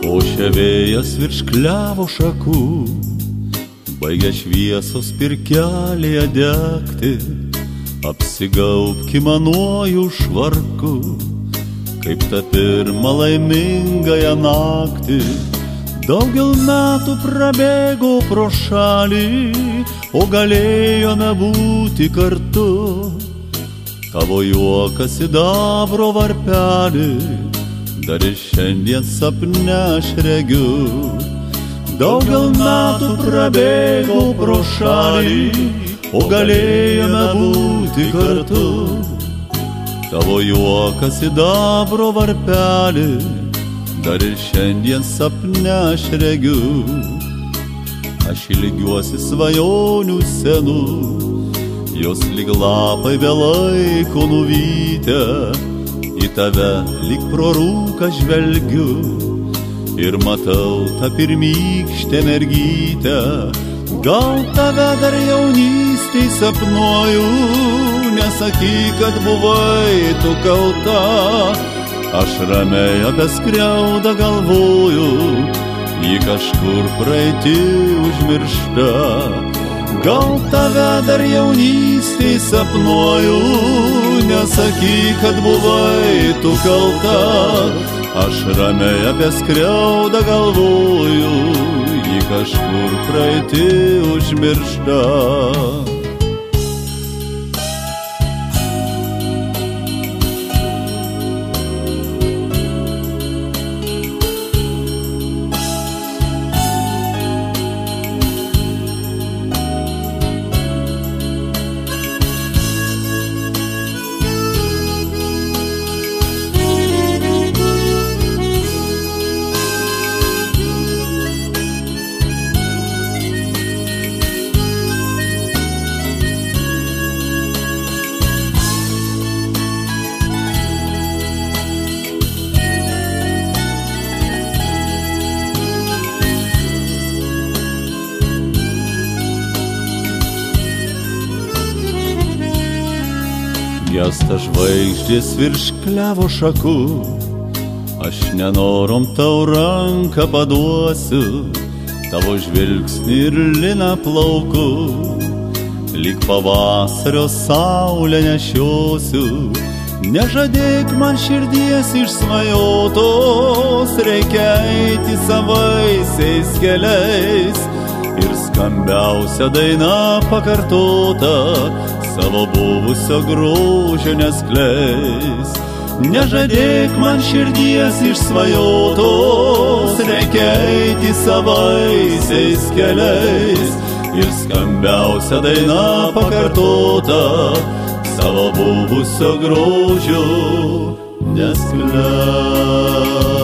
Ošia vėjas virš klevo šakų, baigia šviesos pirkelėje degti. Apsigaubki manuoju švarku, kaip tą pirmą laimingąją naktį. Daugel metų prabėgo pro šalį, o galėjome būti kartu. Tavo juokas sidabro varpelį, dar ir šiandien sapne aš regiu. Daugel metų prabėgo pro šalį, o galėjome būti kartu. Tavo juokas sidabro varpelį, dar ir šiandien sapne aš regiu. Aš ilgiuosi svajonių senų, jos lyg lapai be laiko nuvytę. Į tave lyg pro rūką žvelgiu ir matau tą pirmykštę mergytę. Gal tave dar jaunystėj sapnuoju, nesakyk, kad buvai tu kalta. Aš ramiai apie skriaudą galvoju, ji kažkur praeity užmiršta. Gal tave dar jaunystėj sapnuoju, nesakyk, kad buvai tu kalta. Aš ramiai apie skriaudą galvoju, ji kažkur praeity užmiršta. Gesta žvaigždės virš klevo šakų, aš nenorom tau ranką paduosiu. Tavo žvilgsnį ir liną plaukų, lyg pavasario saulę nešiosiu. Nežadėk man širdies išsvajotos, reikia eiti savaisiais keliais. Ir skambiausia daina pakartota, savo buvusio grožio neskleis. Nežadėk man širdies išsvajotos, reikia eiti savaisiais keliais. Ir skambiausia daina pakartota, savo buvusio grožio neskleis.